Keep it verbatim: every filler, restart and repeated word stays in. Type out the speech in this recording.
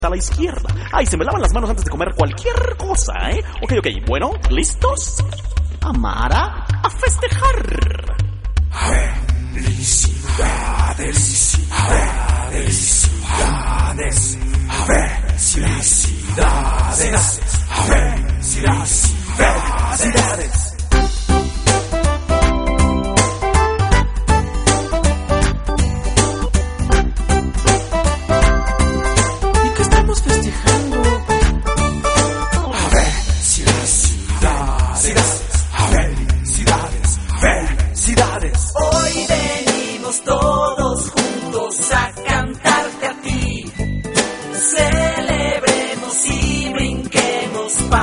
a la izquierda. Ay, se me lavan las manos antes de comer cualquier cosa, ¿eh? Ok, ok, bueno, ¿listos? Amara, a festejar. Felicidades.